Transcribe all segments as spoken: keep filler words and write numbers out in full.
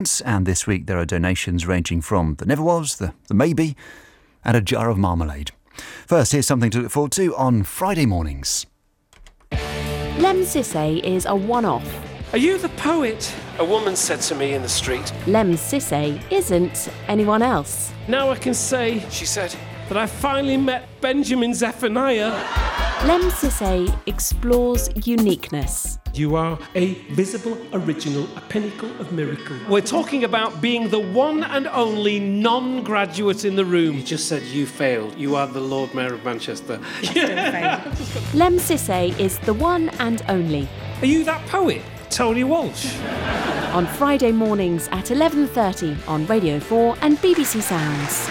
And this week there are donations ranging from the never was, the, the maybe, and a jar of marmalade. First, here's something to look forward to on Friday mornings. Lem Sissay is a one-off. Are you the poet? A woman said to me in the street. Lem Sissay isn't anyone else. Now I can say, she said, that I finally met Benjamin Zephaniah. Lem Sissay explores uniqueness. You are a visible original, a pinnacle of miracle. We're talking about being the one and only non-graduate in the room. You just said you failed. You are the Lord Mayor of Manchester. Lem Sissay is the one and only. Are you that poet, Tony Walsh? On Friday mornings at eleven thirty on Radio four and B B C Sounds.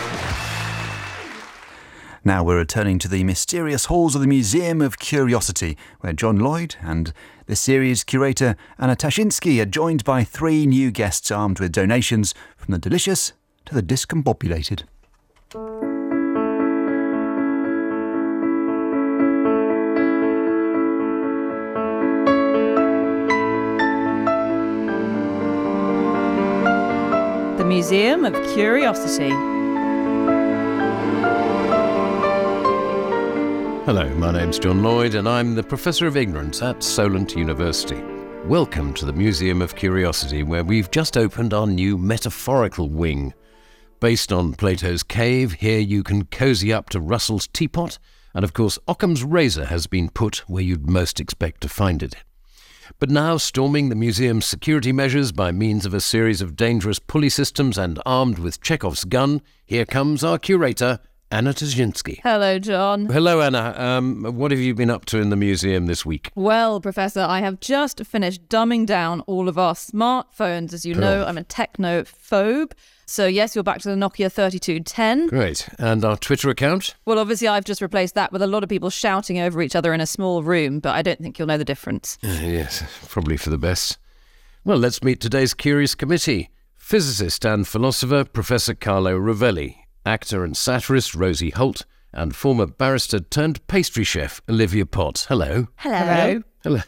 Now we're returning to the mysterious halls of the Museum of Curiosity, where John Lloyd and the series curator Anna Tashinsky are joined by three new guests armed with donations from the delicious to the discombobulated. The Museum of Curiosity. Hello, my name's John Lloyd and I'm the Professor of Ignorance at Solent University. Welcome to the Museum of Curiosity, where we've just opened our new metaphorical wing. Based on Plato's cave, here you can cosy up to Russell's teapot, and of course Occam's razor has been put where you'd most expect to find it. But now, storming the museum's security measures by means of a series of dangerous pulley systems and armed with Chekhov's gun, here comes our curator, Anna Tashinsky. Hello, John. Hello, Anna. Um, what have you been up to in the museum this week? Well, Professor, I have just finished dumbing down all of our smartphones. As you know, I'm a technophobe. So yes, you're back to the Nokia thirty-two ten. Great. And our Twitter account? Well, obviously, I've just replaced that with a lot of people shouting over each other in a small room, but I don't think you'll know the difference. Uh, yes, probably for the best. Well, let's meet today's curious committee. Physicist and philosopher Professor Carlo Rovelli, actor and satirist Rosie Holt, and former barrister turned pastry chef Olivia Potts. Hello. Hello. Hello.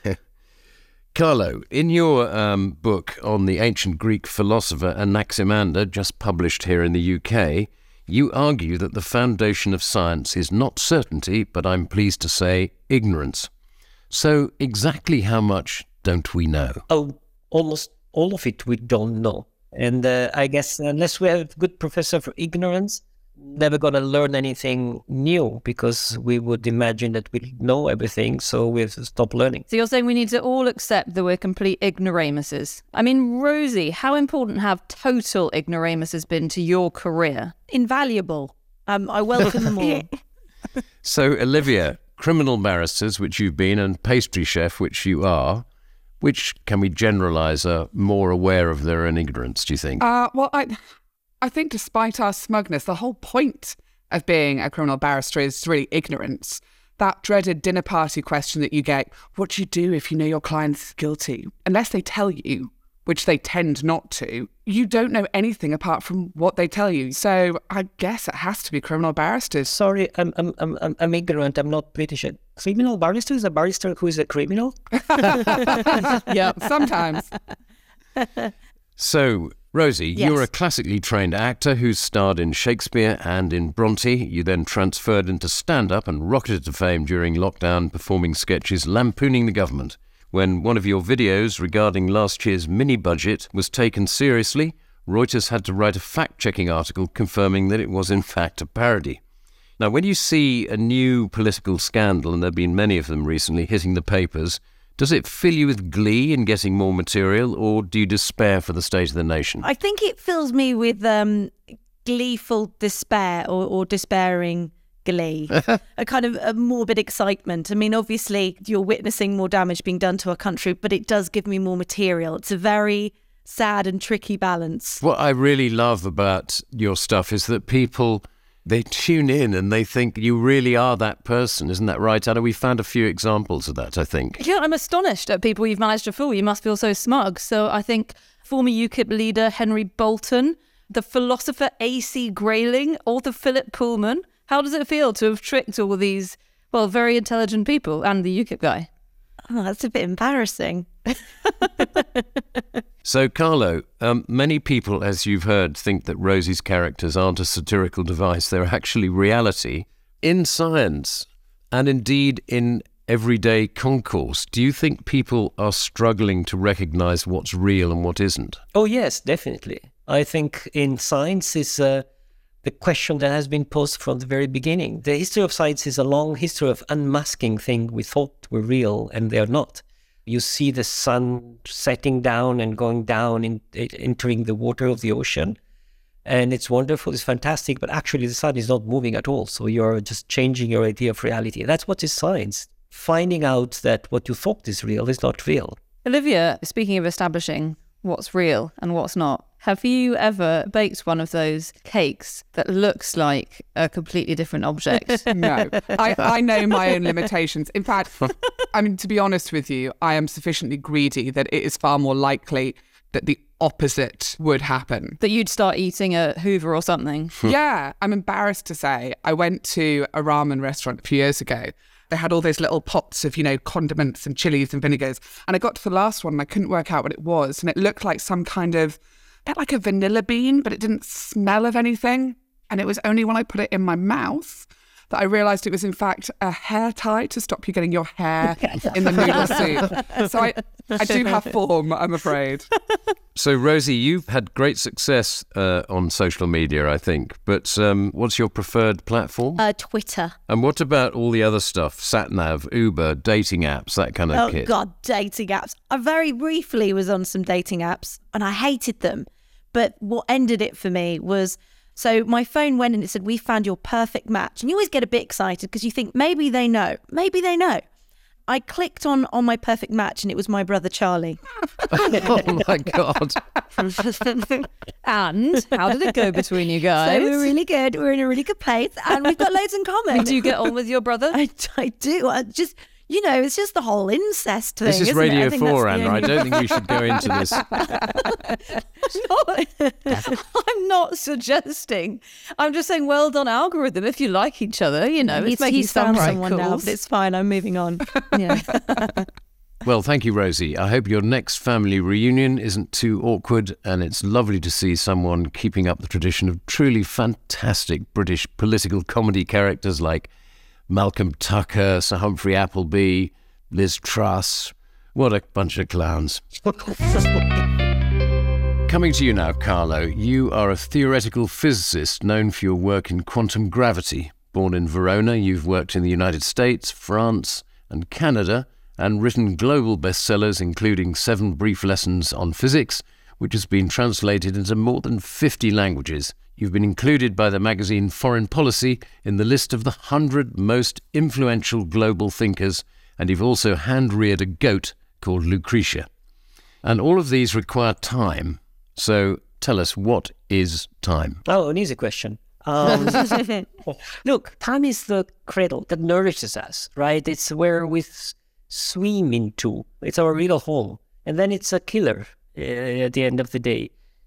Carlo, in your um, book on the ancient Greek philosopher Anaximander, just published here in the U K, you argue that the foundation of science is not certainty, but I'm pleased to say ignorance. So exactly how much don't we know? Oh, almost all of it we don't know. And uh, I guess unless we have a good professor for ignorance, never going to learn anything new, because we would imagine that we know everything, so we have to stop learning. So you're saying we need to all accept that we're complete ignoramuses. I mean, Rosie, how important have total ignoramuses been to your career? Invaluable. Um, I welcome them all. So, Olivia, criminal barristers, which you've been, and pastry chef, which you are, which can we generalise are more aware of their own ignorance, do you think? Uh, well, I, I think despite our smugness, the whole point of being a criminal barrister is really ignorance. That dreaded dinner party question that you get, what do you do if you know your client's guilty? Unless they tell you, which they tend not to, you don't know anything apart from what they tell you. So I guess it has to be criminal barristers. Sorry, I'm I'm I'm I'm ignorant. I'm not British. A criminal barrister is a barrister who is a criminal? Yeah, sometimes. So, Rosie, Yes. you're a classically trained actor who's starred in Shakespeare and in Bronte. You then transferred into stand-up and rocketed to fame during lockdown, performing sketches lampooning the government. When one of your videos regarding last year's mini-budget was taken seriously, Reuters had to write a fact-checking article confirming that it was in fact a parody. Now, when you see a new political scandal, and there have been many of them recently hitting the papers, does it fill you with glee in getting more material, or do you despair for the state of the nation? I think it fills me with um, gleeful despair or, or despairing glee, a kind of a morbid excitement. I mean, obviously, you're witnessing more damage being done to our country, but it does give me more material. It's a very sad and tricky balance. What I really love about your stuff is that people, they tune in and they think you really are that person. Isn't that right, Anna? We found a few examples of that, I think. Yeah, I'm astonished at people you've managed to fool. You must feel so smug. So I think former UKIP leader Henry Bolton, the philosopher A C Grayling, author Philip Pullman. How does it feel to have tricked all these, well, very intelligent people and the UKIP guy? Oh, that's a bit embarrassing. So, Carlo, um, many people, as you've heard, think that Rosie's characters aren't a satirical device. They're actually reality. In science, and indeed in everyday concourse, do you think people are struggling to recognise what's real and what isn't? Oh, yes, definitely. I think in science is uh, the question that has been posed from the very beginning. The history of science is a long history of unmasking things we thought were real and they're not. You see the sun setting down and going down, in, entering the water of the ocean. And it's wonderful, it's fantastic, but actually the sun is not moving at all. So you're just changing your idea of reality. That's what is science. Finding out that what you thought is real is not real. Olivia, speaking of establishing what's real and what's not, have you ever baked one of those cakes that looks like a completely different object? No, I, I know my own limitations. In fact, I mean, to be honest with you, I am sufficiently greedy that it is far more likely that the opposite would happen. That you'd start eating a Hoover or something? Yeah, I'm embarrassed to say. I went to a ramen restaurant a few years ago. They had all those little pots of, you know, condiments and chilies and vinegars. And I got to the last one and I couldn't work out what it was. And it looked like some kind of, a bit like a vanilla bean, but it didn't smell of anything. And it was only when I put it in my mouth that I realised it was in fact a hair tie to stop you getting your hair in the noodle soup. So I, I do have form, I'm afraid. So, Rosie, you've had great success uh, on social media, I think. But um, what's your preferred platform? Uh, Twitter. And what about all the other stuff? SatNav, Uber, dating apps, that kind of Oh, kit? God, dating apps. I very briefly was on some dating apps and I hated them. But what ended it for me was... So my phone went and it said, we found your perfect match. And you always get a bit excited because you think, maybe they know. Maybe they know. I clicked on, on my perfect match and it was my brother Charlie. Oh, my God. And how did it go between you guys? So we're really good. We're in a really good place and we've got loads in common. Do you get on with your brother? I, I do. I just... You know, it's just the whole incest thing. This is isn't Radio it? I four, that's the Anna. I only- don't think we should go into this. I'm not suggesting. I'm just saying, well done, algorithm. If you like each other, you know, He's, it's making he's some found right someone now, calls. but it's fine. I'm moving on. Yeah. Well, thank you, Rosie. I hope your next family reunion isn't too awkward, and it's lovely to see someone keeping up the tradition of truly fantastic British political comedy characters like Malcolm Tucker, Sir Humphrey Appleby, Liz Truss. What a bunch of clowns. Coming to you now, Carlo. You are a theoretical physicist known for your work in quantum gravity. Born in Verona, you've worked in the United States, France, and Canada, and written global bestsellers including Seven Brief Lessons on Physics, which has been translated into more than fifty languages. You've been included by the magazine Foreign Policy in the list of the one hundred most influential global thinkers, and you've also hand-reared a goat called Lucretia. And all of these require time. So tell us, what is time? Oh, an easy question. Um, look, time is the cradle that nourishes us, right? It's where we s- swim into. It's our real home. And then it's a killer uh, at the end of the day.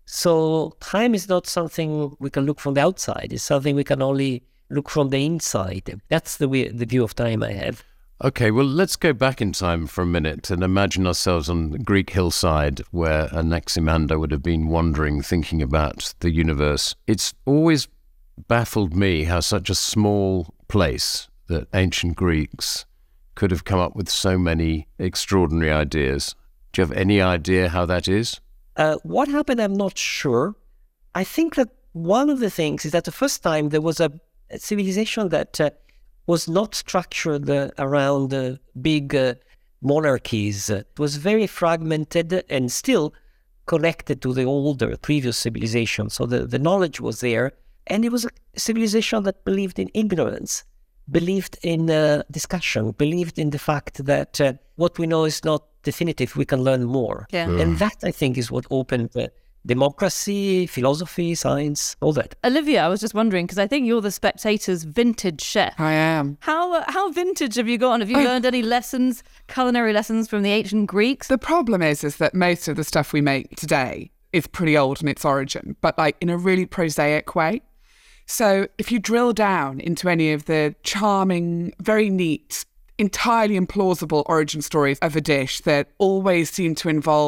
So time is not something we can look from the outside. It's something we can only look from the inside. That's the way, the view of time I have. Okay, well, let's go back in time for a minute and imagine ourselves on the Greek hillside where Anaximander would have been wandering, thinking about the universe. It's always baffled me how such a small place, that ancient Greeks, could have come up with so many extraordinary ideas. Do you have any idea how that is? Uh, what happened, I'm not sure. I think that one of the things is that the first time there was a, a civilization that uh, was not structured uh, around uh, big uh, monarchies. It was very fragmented and still connected to the older, previous civilization. So the, the knowledge was there. And it was a civilization that believed in ignorance, believed in uh, discussion, believed in the fact that uh, what we know is not definitive, we can learn more. Yeah. And that, I think, is what opened uh, democracy, philosophy, science, all that. Olivia, I was just wondering, because I think you're the Spectator's vintage chef. I am. How uh, how vintage have you gotten? Have you learned any lessons, culinary lessons from the ancient Greeks? The problem is, is that most of the stuff we make today is pretty old in its origin, but like in a really prosaic way. So if you drill down into any of the charming, very neat, entirely implausible origin stories of a dish that always seem to involve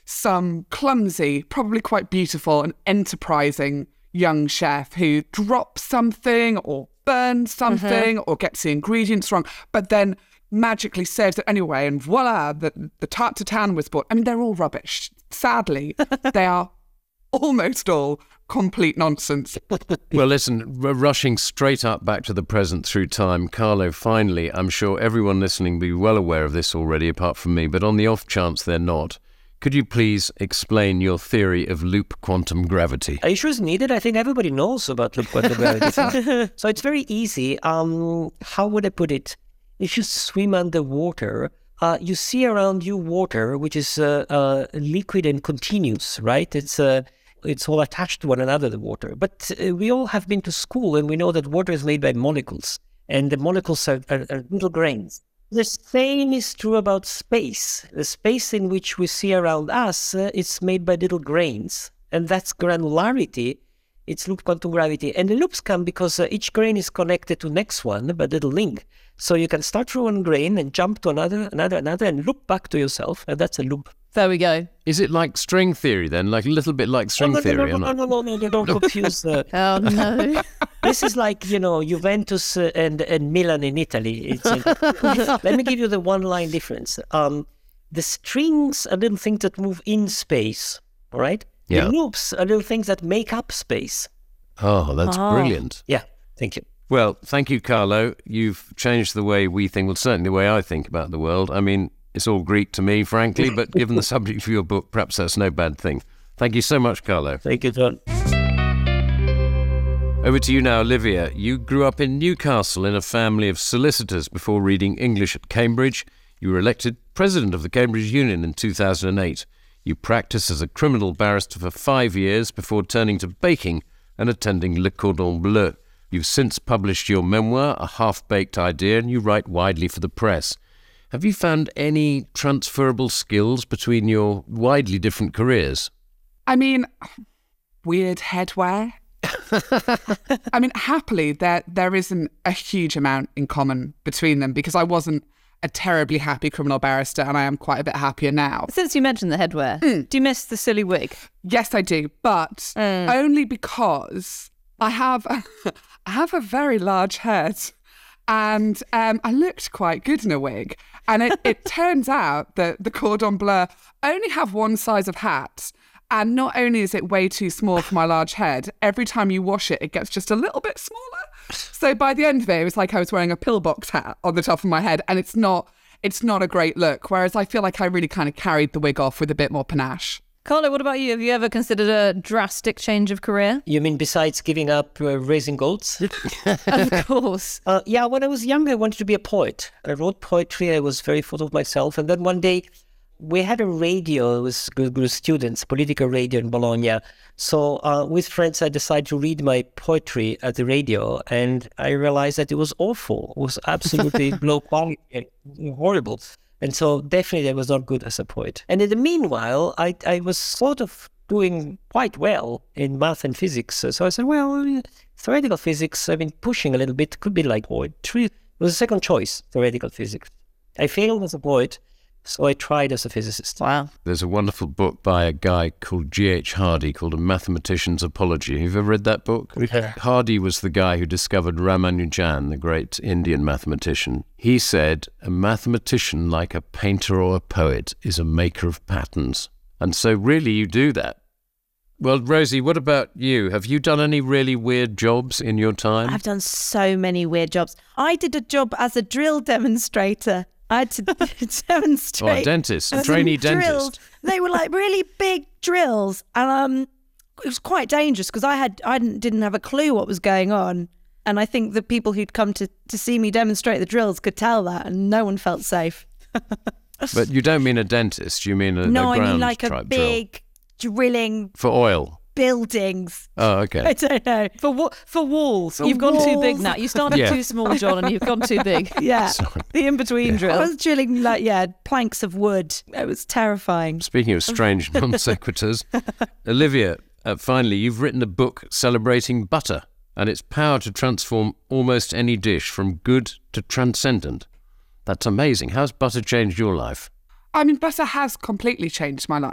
some clumsy, probably quite beautiful and enterprising young chef who drops something or burns something mm-hmm. or gets the ingredients wrong, but then magically saves it anyway, and voila, the, the tarte tatin was bought. I mean, they're all rubbish. Sadly, they are almost all complete nonsense. Well, listen, r- rushing straight up back to the present through time, Carlo, finally, I'm sure everyone listening will be well aware of this already, apart from me, but on the off chance they're not, could you please explain your theory of loop quantum gravity? Are you sure it's needed? I think everybody knows about loop quantum gravity. So it's very easy. Um, how would I put it? If you swim underwater, uh, you see around you water, which is uh, uh, liquid and continuous, right? It's uh, it's all attached to one another, the water. But uh, we all have been to school, and we know that water is made by molecules, and the molecules are, are, are little grains. The same is true about space. The space in which we see around us uh, is made by little grains, and that's granularity. It's loop quantum gravity. And the loops come because uh, each grain is connected to next one by a little link. So you can start from one grain and jump to another, another, another, and loop back to yourself. And that's a loop. There we go. Is it like string theory then? Like a little bit like string oh, no, theory? No, no, no, no, no, no, don't confuse. Uh, oh, no. This is like, you know, Juventus uh, and, and Milan in Italy. It's, uh, let me give you the one-line difference. Um, the strings are little things that move in space, all right? Yeah. The loops are little things that make up space. Oh, that's oh. brilliant. Yeah, thank you. Well, thank you, Carlo. You've changed the way we think, well, certainly the way I think about the world. I mean, it's all Greek to me, frankly, but given the subject of your book, perhaps that's no bad thing. Thank you so much, Carlo. Thank you, John. Over to you now, Olivia. You grew up in Newcastle in a family of solicitors before reading English at Cambridge. You were elected president of the Cambridge Union in two thousand eight. You practiced as a criminal barrister for five years before turning to baking and attending Le Cordon Bleu. You've since published your memoir, A Half-Baked Idea, and you write widely for the press. Have you found any transferable skills between your widely different careers? I mean, weird headwear. I mean, happily, there there isn't a huge amount in common between them because I wasn't a terribly happy criminal barrister and I am quite a bit happier now. Since you mentioned the headwear, mm. do you miss the silly wig? Yes, I do, but mm. only because I have a, I have a very large head and um, I looked quite good in a wig. And it, it turns out that the Cordon Bleu only have one size of hat. And not only is it way too small for my large head, every time you wash it, it gets just a little bit smaller. So by the end of it, it was like I was wearing a pillbox hat on the top of my head, and it's not it's not a great look. Whereas I feel like I really kind of carried the wig off with a bit more panache. Carlo, what about you? Have you ever considered a drastic change of career? You mean besides giving up uh, raising goats? Of course. Uh, yeah, when I was young, I wanted to be a poet. I wrote poetry. I was very full of myself. And then one day, we had a radio with, with students, political radio in Bologna. So uh, with friends, I decided to read my poetry at the radio, and I realized that it was awful. It was absolutely low quality, horrible. And so definitely I was not good as a poet. And in the meanwhile, I, I was sort of doing quite well in math and physics. So I said, well, theoretical physics, I've been pushing a little bit, could be like poetry. It was a second choice, theoretical physics. I failed as a poet, so I tried as a physicist. Wow. There's a wonderful book by a guy called G H Hardy called A Mathematician's Apology. Have you ever read that book? Yeah. Hardy was the guy who discovered Ramanujan, the great Indian mathematician. He said, a mathematician, like a painter or a poet, is a maker of patterns. And so really you do that. Well, Rosie, what about you? Have you done any really weird jobs in your time? I've done so many weird jobs. I did a job as a drill demonstrator. I had to demonstrate. Oh, a dentist, a trainee dentist. Drills. They were like really big drills, and um, it was quite dangerous because I had I didn't, didn't have a clue what was going on, and I think the people who'd come to, to see me demonstrate the drills could tell that, and no one felt safe. But you don't mean a dentist? You mean a, no, a ground I mean like type a big drill. drilling For oil? Buildings. Oh, okay. I don't know. For wa- for walls. For you've gone walls. too big now. You started Yeah. too small, John, and you've gone too big. Yeah. Sorry. The in-between Yeah. I drill. was drilling like, yeah, planks of wood. It was terrifying. Speaking of strange non sequiturs, Olivia, uh, finally, you've written a book celebrating butter and its power to transform almost any dish from good to transcendent. That's amazing. How's butter changed your life? I mean, butter has completely changed my life.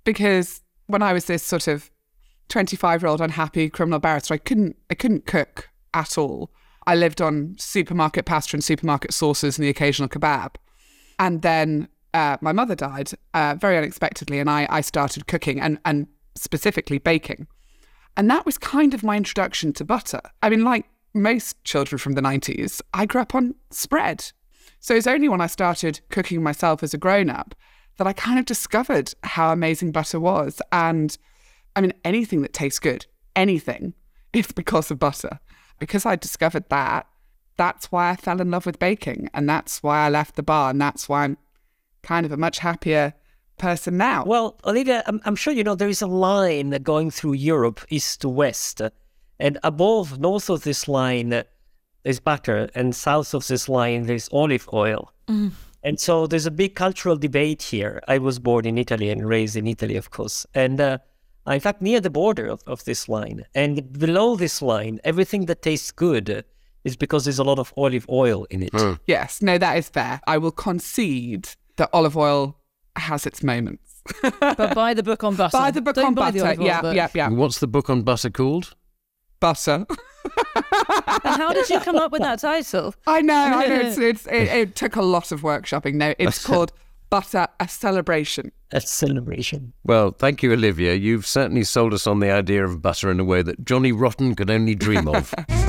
because when I was this sort of twenty-five-year-old unhappy criminal barrister, I couldn't, I couldn't cook at all. I lived on supermarket pasta and supermarket sauces and the occasional kebab. And then uh, my mother died uh, very unexpectedly, and I, I started cooking and, and specifically baking. And that was kind of my introduction to butter. I mean, like most children from the nineties, I grew up on spread. So it's only when I started cooking myself as a grown-up that I kind of discovered how amazing butter was. And I mean, anything that tastes good, anything, it's because of butter. Because I discovered that, that's why I fell in love with baking. And that's why I left the bar. And that's why I'm kind of a much happier person now. Well, Olivia, I'm, I'm sure you know there is a line going through Europe, east to west. And above, north of this line, there's butter. And south of this line, there's olive oil. Mm. And so there's a big cultural debate here. I was born in Italy and raised in Italy, of course. And uh, in fact, near the border of, of this line. And below this line, everything that tastes good is because there's a lot of olive oil in it. Mm. Yes, no, that is fair. I will concede that olive oil has its moments. But buy the book on butter. Buy the book Don't on buy the butter. olive oil Yeah, book. yeah, yeah. What's the book on butter called? Butter. And how did you come up with that title? I know, I know. It's, it's, it, it took a lot of workshopping. No, it's called Butter, a Celebration. A celebration. Well, thank you, Olivia. You've certainly sold us on the idea of butter in a way that Johnny Rotten could only dream of.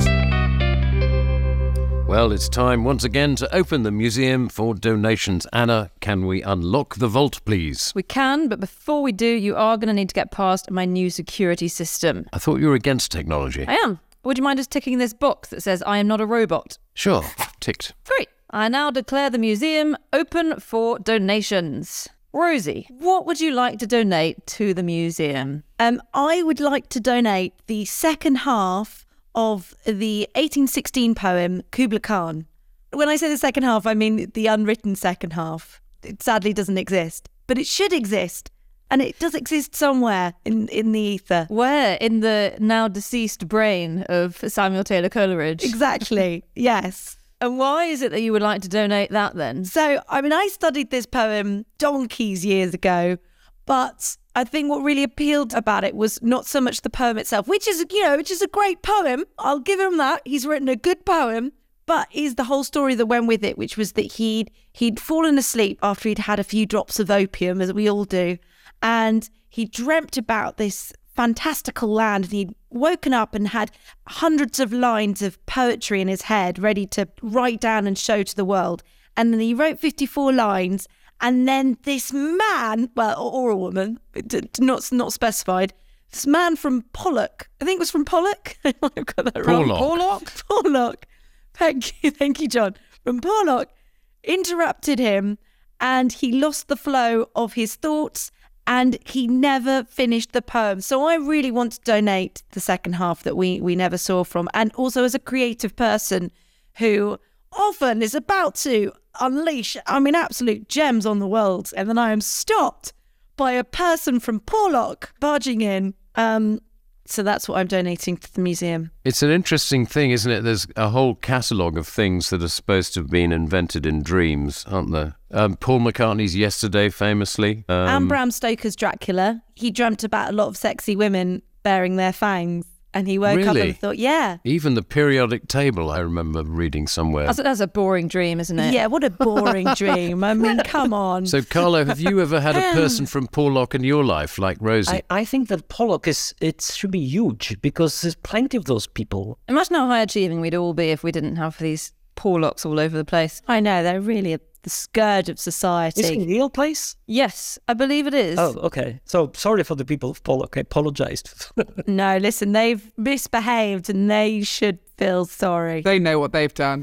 Well, it's time once again to open the museum for donations. Anna, can we unlock the vault, please? We can, but before we do, you are going to need to get past my new security system. I thought you were against technology. I am. Would you mind just ticking this box that says I am not a robot? Sure, ticked. Great. I now declare the museum open for donations. Rosie, what would you like to donate to the museum? Um, I would like to donate the second half of the eighteen sixteen poem Kubla Khan. When I say the second half, I mean the unwritten second half. It sadly doesn't exist, but it should exist. And it does exist somewhere in, in the ether. Where? In the now deceased brain of Samuel Taylor Coleridge? Exactly, yes. And why is it that you would like to donate that then? So, I mean, I studied this poem donkeys years ago, but I think what really appealed about it was not so much the poem itself, which is, you know, which is a great poem. I'll give him that. He's written a good poem, but is the whole story that went with it, which was that he'd he'd fallen asleep after he'd had a few drops of opium, as we all do, and he dreamt about this fantastical land, and he'd woken up and had hundreds of lines of poetry in his head ready to write down and show to the world. And then he wrote fifty-four lines, and then this man, well, or a woman, not not specified, this man from Pollock, I think it was from Pollock. I've got that wrong. Porlock. Pollock. Pollock. Thank you, thank you, John. From Pollock, interrupted him, and he lost the flow of his thoughts, and he never finished the poem. So I really want to donate the second half that we we never saw from. And also as a creative person who often is about to unleash, I mean, absolute gems on the world, and then I am stopped by a person from Porlock barging in. Um, so that's what I'm donating to the museum. It's an interesting thing, isn't it? There's a whole catalogue of things that are supposed to have been invented in dreams, aren't there? Um, Paul McCartney's Yesterday, famously. Um, and Bram Stoker's Dracula. He dreamt about a lot of sexy women bearing their fangs. And he woke up Really? and thought, yeah. Even the periodic table, I remember reading somewhere. That's, that's a boring dream, isn't it? Yeah, what a boring dream. I mean, come on. So, Carlo, have you ever had a person from Porlock in your life, like Rosie? I, I think that Pollock is, it should be huge because there's plenty of those people. Imagine how high achieving we'd all be if we didn't have these Porlocks all over the place. I know, they're really a, the scourge of society. Is it a real place? Yes, I believe it is. Oh, okay. So sorry for the people of Pollock. I apologized. No, listen, they've misbehaved and they should feel sorry. They know what they've done.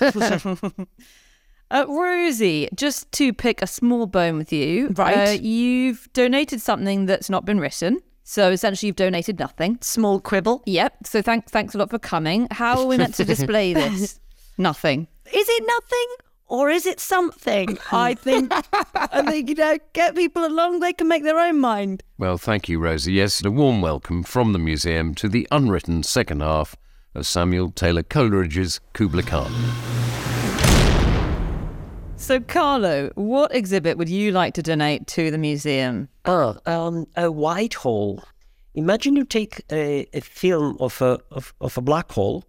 Uh, Rosie, just to pick a small bone with you, Right. uh, you've donated something that's not been written. So essentially you've donated nothing. Small quibble. Yep. So thanks, thanks a lot for coming. How are we meant to display this? Nothing. Is it nothing or is it something? I think, I think, you know, get people along, they can make their own mind. Well, thank you, Rosie. Yes, a warm welcome from the museum to the unwritten second half of Samuel Taylor Coleridge's Kubla Khan. So, Carlo, what exhibit would you like to donate to the museum? Ah, um, a white hole. Imagine you take a, a film of a of, of a black hole,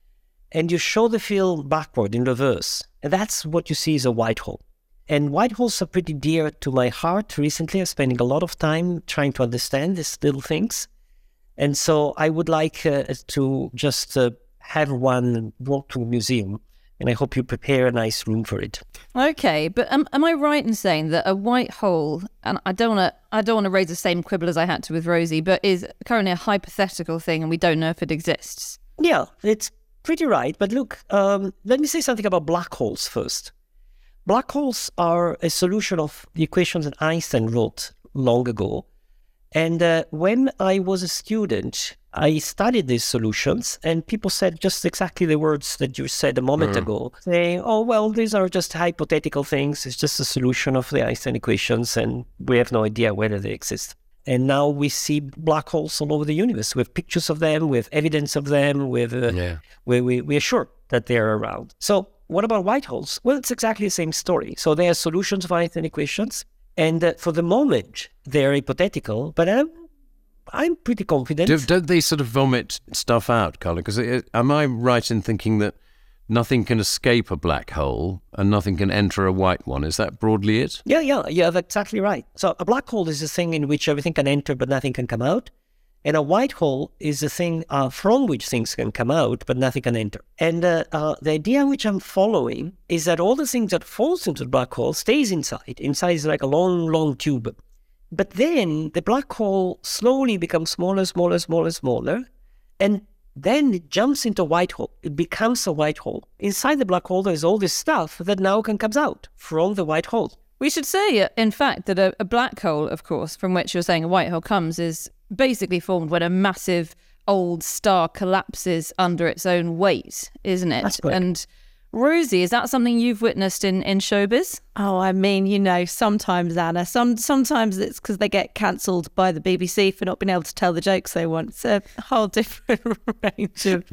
and you show the film backward in reverse, and that's what you see is a white hole. And white holes are pretty dear to my heart. Recently, I'm spending a lot of time trying to understand these little things, and so I would like uh, to just uh, have one brought to a museum. And I hope you prepare a nice room for it. Okay, but am, am I right in saying that a white hole, and I don't want to, I don't want to raise the same quibble as I had to with Rosie, but is currently a hypothetical thing, and we don't know if it exists? Yeah, it's pretty right. But look, um, let me say something about black holes first. Black holes are a solution of the equations that Einstein wrote long ago. And uh, when I was a student, I studied these solutions, and people said just exactly the words that you said a moment mm. ago, saying, oh, well, these are just hypothetical things. It's just a solution of the Einstein equations, and we have no idea whether they exist. And now we see black holes all over the universe. We have pictures of them, we have evidence of them, we have, uh, yeah. we, we, we are sure that they're around. So what about white holes? Well, it's exactly the same story. So they are solutions of Einstein equations. And uh, for the moment, they're hypothetical, but I'm, I'm pretty confident. Do, don't they sort of vomit stuff out, Carlo? Because am I right in thinking that nothing can escape a black hole and nothing can enter a white one? Is that broadly it? Yeah, yeah, yeah, that's exactly right. So a black hole is a thing in which everything can enter but nothing can come out. And a white hole is a thing uh, from which things can come out, but nothing can enter. And uh, uh, the idea which I'm following is that all the things that falls into the black hole stays inside. Inside is like a long, long tube. But then the black hole slowly becomes smaller, smaller, smaller, smaller. And then it jumps into a white hole. It becomes a white hole. Inside the black hole, there's all this stuff that now can come out from the white hole. We should say, in fact, that a, a black hole, of course, from which you're saying a white hole comes, is basically formed when a massive old star collapses under its own weight, isn't it? That's correct. And Rosie, is that something you've witnessed in, in showbiz? Oh, I mean, you know, sometimes, Anna, some sometimes it's because they get cancelled by the B B C for not being able to tell the jokes they want. It's a whole different range of,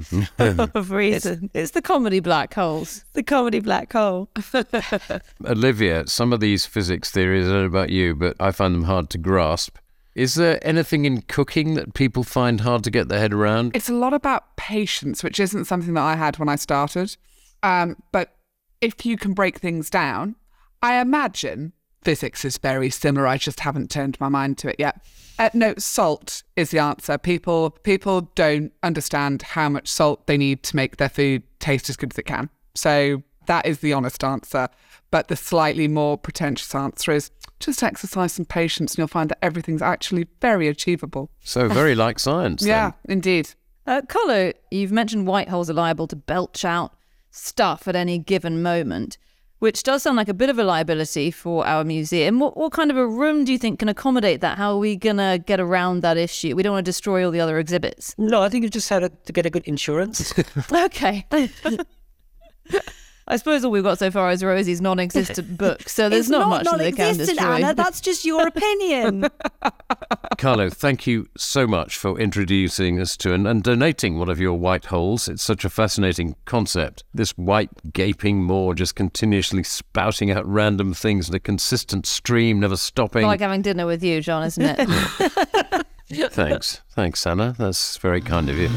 of reasons. It's, it's the comedy black holes. The comedy black hole. Olivia, some of these physics theories, I don't know about you, but I find them hard to grasp. Is there anything in cooking that people find hard to get their head around? It's a lot about patience, which isn't something that I had when I started. Um, but if you can break things down, I imagine physics is very similar. I just haven't turned my mind to it yet. Uh, no, salt is the answer. People people don't understand how much salt they need to make their food taste as good as it can. So that is the honest answer. But the slightly more pretentious answer is just exercise some patience and you'll find that everything's actually very achievable. So very like science. Yeah, then. indeed. Uh, Carlo, you've mentioned white holes are liable to belch out stuff at any given moment, which does sound like a bit of a liability for our museum. What, what kind of a room do you think can accommodate that? How are we going to get around that issue? We don't want to destroy all the other exhibits. No, I think you just have to get a good insurance. Okay. I suppose all we've got so far is Rosie's non-existent book, so there's it's not, not much that they can destroy. Anna, that's just your opinion. Carlo, thank you so much for introducing us to and, and donating one of your white holes. It's such a fascinating concept. This white gaping maw just continuously spouting out random things in a consistent stream, never stopping. Like having dinner with you, John, isn't it? Thanks. Thanks, Anna. That's very kind of you.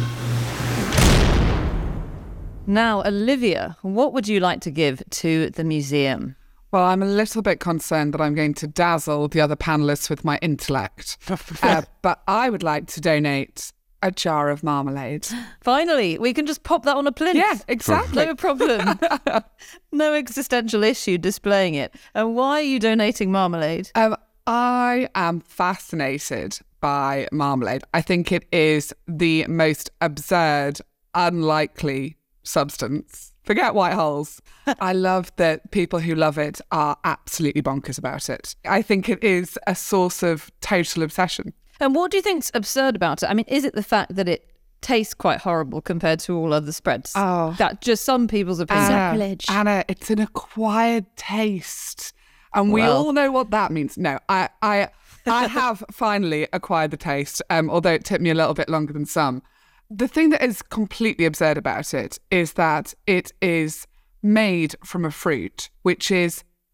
Now, Olivia, what would you like to give to the museum? Well, I'm a little bit concerned that I'm going to dazzle the other panellists with my intellect. uh, but I would like to donate a jar of marmalade. Finally, we can just pop that on a plinth. Yeah, exactly. No problem. No existential issue displaying it. And why are you donating marmalade? Um, I am fascinated by marmalade. I think it is the most absurd, unlikely substance. Forget white holes. I love that people who love it are absolutely bonkers about it. I think it is a source of total obsession. And what do you think's absurd about it? I mean, is it the fact that it tastes quite horrible compared to all other spreads? Oh, that just some people's opinion. Anna, Anna, it's an acquired taste, and we well. all know what that means. No, I, I, I have finally acquired the taste. Um, although it took me a little bit longer than some. The thing that is completely absurd about it is that it is made from a fruit which is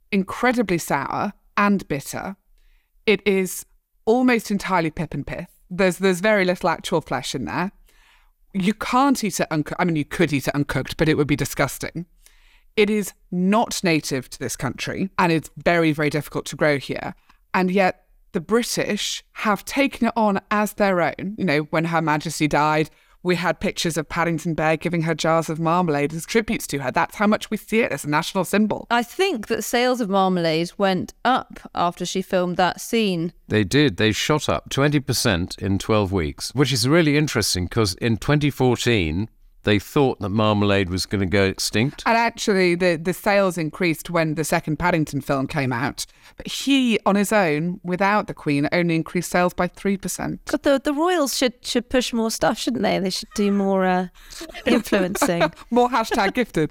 incredibly sour and bitter. It is almost entirely pip and pith. There's there's very little actual flesh in there. You can't eat it uncooked. I mean, you could eat it uncooked, but it would be disgusting. It is not native to this country, and it's very, very difficult to grow here. And yet the British have taken it on as their own. You know, when Her Majesty died, we had pictures of Paddington Bear giving her jars of marmalade as tributes to her. That's how much we see it as a national symbol. I think that sales of marmalade went up after she filmed that scene. They did. They shot up twenty percent in twelve weeks, which is really interesting because in twenty fourteen, they thought that marmalade was going to go extinct. And actually, the, the sales increased when the second Paddington film came out. But he, on his own, without the Queen, only increased sales by three percent. But the, the royals should, should push more stuff, shouldn't they? They should do more uh, influencing. More hashtag gifted.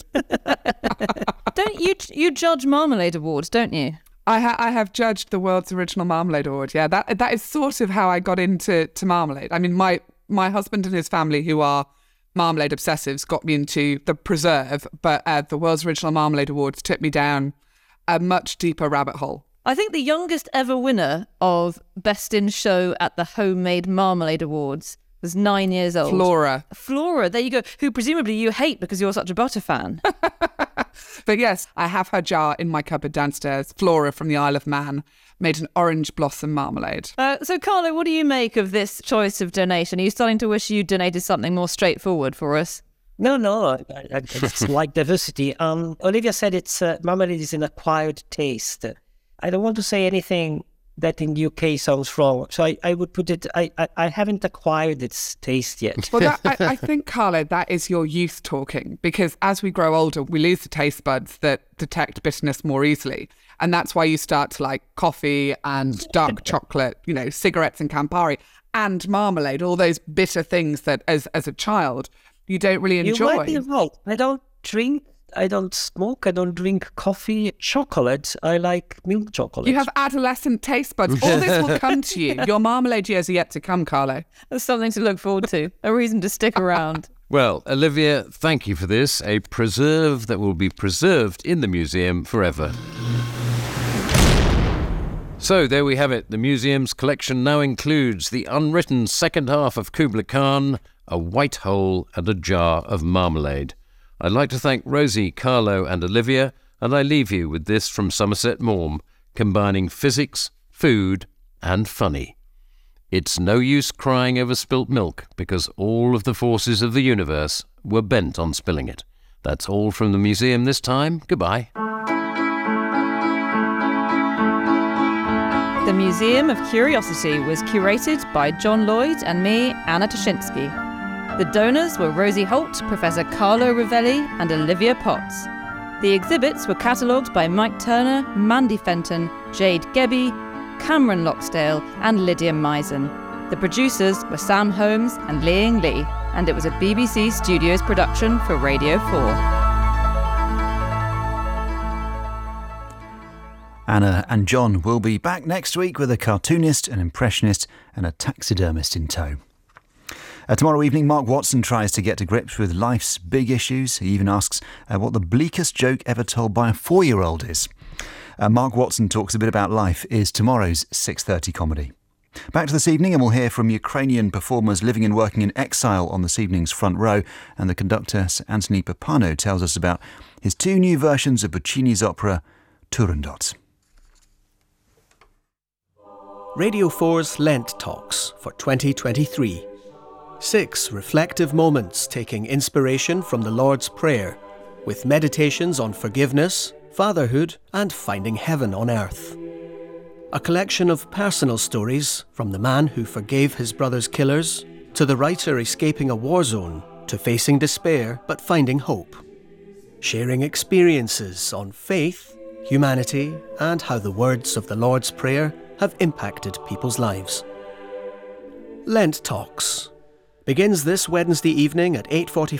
Don't you you judge marmalade awards, don't you? I, ha- I have judged the world's original marmalade award. Yeah, that that is sort of how I got into to marmalade. I mean, my my husband and his family, who are marmalade obsessives, got me into the preserve, but uh, the world's original marmalade awards took me down a much deeper rabbit hole. I think the youngest ever winner of Best in Show at the Homemade Marmalade Awards was nine years old. Flora. Flora, there you go, who presumably you hate because you're such a butter fan. But yes, I have her jar in my cupboard downstairs. Flora from the Isle of Man made an orange blossom marmalade. Uh, so, Carlo, what do you make of this choice of donation? Are you starting to wish you donated something more straightforward for us? No, no, I, I, I just like diversity. Um, Olivia said it's uh, marmalade is an acquired taste. I don't want to say anything that in the U K sounds wrong, so I, I would put it, I, I, I haven't acquired its taste yet. Well, that, I, I think, Carlo, that is your youth talking, because as we grow older, we lose the taste buds that detect bitterness more easily. And that's why you start to like coffee and dark chocolate, you know, cigarettes and Campari and marmalade, all those bitter things that as, as a child, you don't really enjoy. You might be right. I don't drink, I don't smoke, I don't drink coffee, chocolate. I like milk chocolate. You have adolescent taste buds. All this will come to you. Your marmalade years are yet to come, Carlo. That's something to look forward to, a reason to stick around. Well, Olivia, thank you for this. A preserve that will be preserved in the museum forever. So there we have it. The museum's collection now includes the unwritten second half of Kubla Khan, a white hole and a jar of marmalade. I'd like to thank Rosie, Carlo and Olivia, and I leave you with this from Somerset Maugham, combining physics, food and funny. It's no use crying over spilt milk because all of the forces of the universe were bent on spilling it. That's all from the museum this time. Goodbye. The Museum of Curiosity was curated by John Lloyd and me, Anna Toshinsky. The donors were Rosie Holt, Professor Carlo Rovelli and Olivia Potts. The exhibits were catalogued by Mike Turner, Mandy Fenton, Jade Gebby, Cameron Loxdale and Lydia Misen. The producers were Sam Holmes and Liang Lee, and it was a B B C Studios production for Radio four. Anna and John will be back next week with a cartoonist, an impressionist and a taxidermist in tow. Uh, tomorrow evening, Mark Watson tries to get to grips with life's big issues. He even asks uh, what the bleakest joke ever told by a four-year-old is. Uh, Mark Watson Talks a Bit About Life is tomorrow's six thirty comedy. Back to this evening, and we'll hear from Ukrainian performers living and working in exile on this evening's front row, and the conductor Anthony Papano tells us about his two new versions of Puccini's opera Turandot. Radio four's Lent Talks for twenty twenty-three. Six reflective moments taking inspiration from the Lord's Prayer, with meditations on forgiveness, fatherhood, and finding heaven on earth. A collection of personal stories from the man who forgave his brother's killers, to the writer escaping a war zone, to facing despair but finding hope. Sharing experiences on faith, humanity, and how the words of the Lord's Prayer have impacted people's lives. Lent Talks begins this Wednesday evening at eight forty-five